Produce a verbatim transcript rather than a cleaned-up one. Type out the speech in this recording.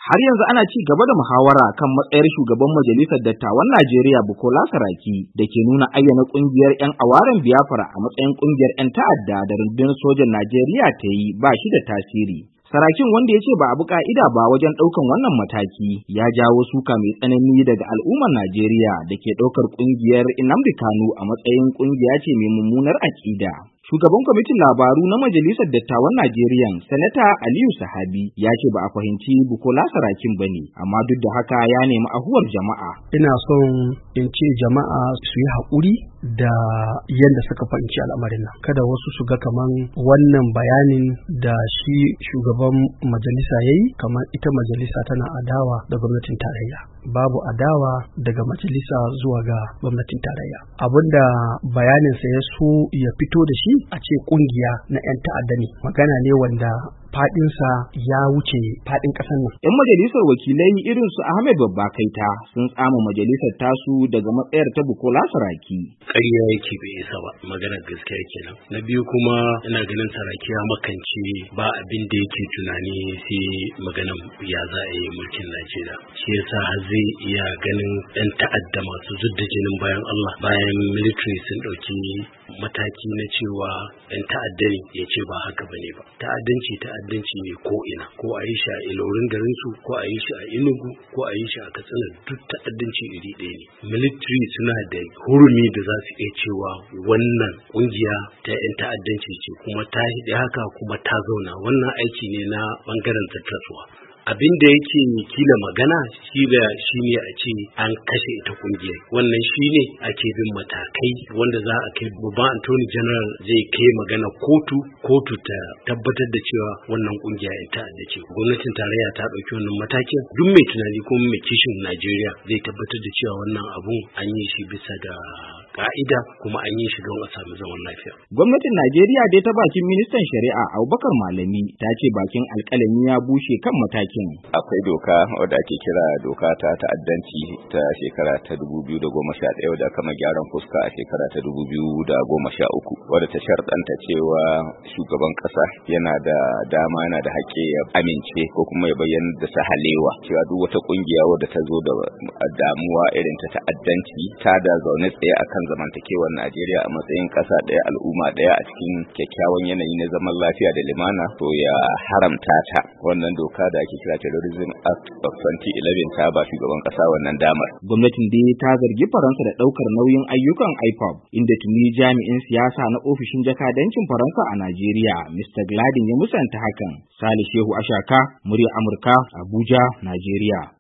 Har yanzu ana ci gaba da muhawara kan matsayar shugaban Majalisar Dattawan Najeriya Bukola Saraki da ke nuna ayyana kungiyar 'yan awaren Biafra a matsayin kungiyar 'yan ta'adda da rundunar sojan Najeriya ta yi ba shi da tasiri. Sarakin, wanda ya ce ba abu ka'ida ba wajen ɗaukan wannan mataki, ya jawo suka mai tsanani daga al'ummar Najeriya da ke ɗaukar kungiyar Nnamdi Kanu a matsayin kungiya ce mai mummunar aƙida. Shugaban kwamitin labaru na Majalisar Dattawan Najeriya, Sanata Aliyu Sahabi, ya ce ba a fahimci Bukola Sarakin ba ne, amma duk da haka ya nemi ahuwar jama'a. Ina son in ce jama'a su yi haƙuri da yadda suka fahimci al'amarin nan. Kada wasu su ga kaman wannan bayanin da shi shugaban majalisa ya yi, kamar ita majalisa tana adawa da gwamnatin tarayya. Babu adawa daga majalisa zuwa ga gwamnatin tarayya. Abinda bayaninsa ya so ya fito da shi a ce kungiya na 'yan ta'adda ne, magana ne wanda fadinsa ya wuce fadin ƙasar nan. 'Yan majalisar wakilai irin su Ahmed Babba Kaita sun tsama majalisar tasu daga matsayar ta Bukola Saraki. Ƙarya yake bai isa ba, maganar gaskiya kenan. Na biyu kuma ina ganin Saraki ya makance ba abin da yake tunani sai maganar ya za a yi mulkin Najeriya. Shi yasa har zai iya ganin 'yan ta'adda masu zudda jinin bayan Allah, bayan military sun ɗauki mataki na cewa 'yan ta'adda ne, ya ce ba haka bane ba. Ta'addanci ta'addanci ne ko ina, ko a yi shi a ilorin garin su, ko a yi shi a Enugu, ko a yi shi a Katsina, duk ta'addanci iri ɗaya ne. Military suna da hurumi da za su iya cewa wannan kungiya ta 'yan ta'addanci ce, kuma ta hidi haka kuma ta zauna. Wannan aiki ne na bangaren zattaswa. Abin da yake kila magana shi da shi ne a ce an kashe ita kungiyar, wannan shi ne ake bin matakai wanda za a kai babban Attorney General zai kai magana kotu kotu ta tabbatar da cewa wannan kungiya ita ta'adda ce. Gwamnatin tarayya ta ɗauki wannan matakin, duk mai tunani ko mai kishin Najeriya zai tabbatar da cewa wannan abun an yi shi bisa da ka'ida kuma an yi shi don a samu zaman lafiya. Gwamnatin Najeriya dai ta bakin ministan shari'a Abubakar Malami ta ce bakin alƙalami ya bushe kan matakin. Akwai doka wadda ake kira doka ta ta'addanci ta shekara ta dubu biyu da goma sha ɗaya wadda kama gyaran fuska a shekara ta dubu biyu da goma sha uku wadda ta sharɗanta cewa shugaban ƙasa yana da dama yana da haƙƙi ya amince ko kuma ya bayyana da sahalewa cewa duk wata ƙungiya wadda ta zo da damuwa irin ta ta'addanci ta da zaune tsaye akan zamantakewar Najeriya a matsayin ƙasa ɗaya, al'umma ɗaya a cikin kyakkyawan yanayi na zaman lafiya da limana, to ya haramta ta. Wannan doka da ake kira Terrorism Act of twenty eleven ta ba shugaban ƙasa wannan damar. Gwamnatin dai ta zargi Faransa da ɗaukar nauyin ayyukan I P O B, inda tuni jami'in siyasa na ofishin jakadancin Faransa a Najeriya, Mister Gladin, ya musanta hakan. Sale Shehu Ashaka, murya Amurka, Abuja, Najeriya.